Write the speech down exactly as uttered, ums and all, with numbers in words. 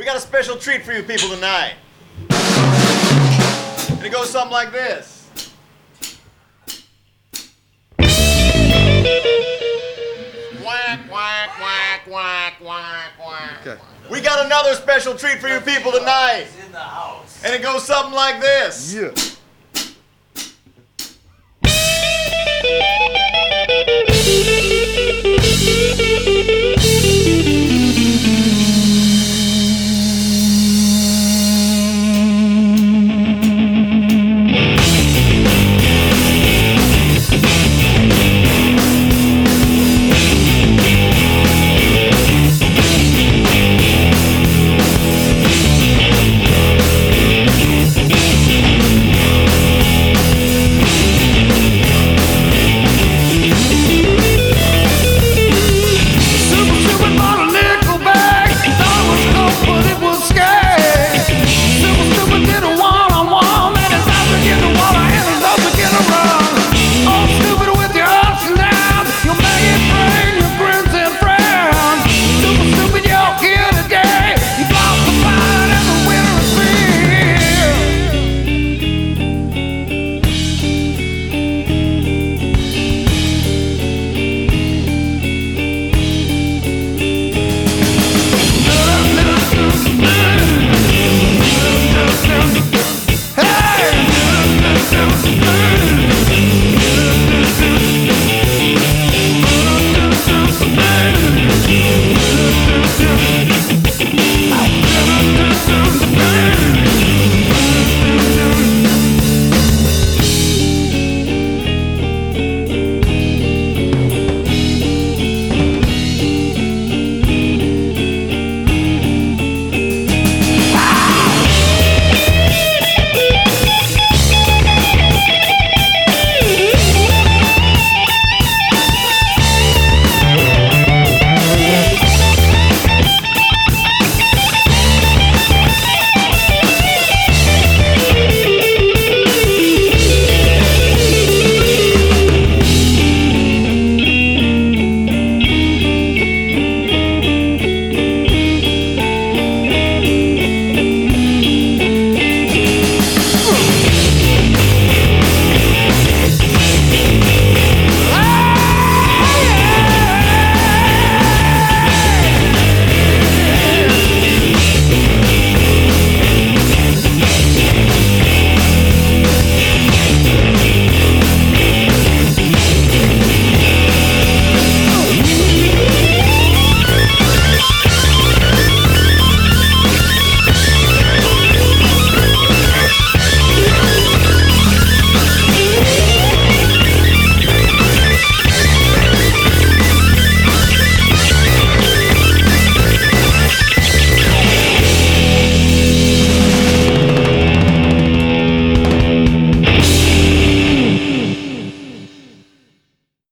We got a special treat for you people tonight. And it goes something like this. Whack, whack, whack, whack, whack, whack. Okay. We got another special treat for you people tonight. In the house. And it goes something like this. Yeah.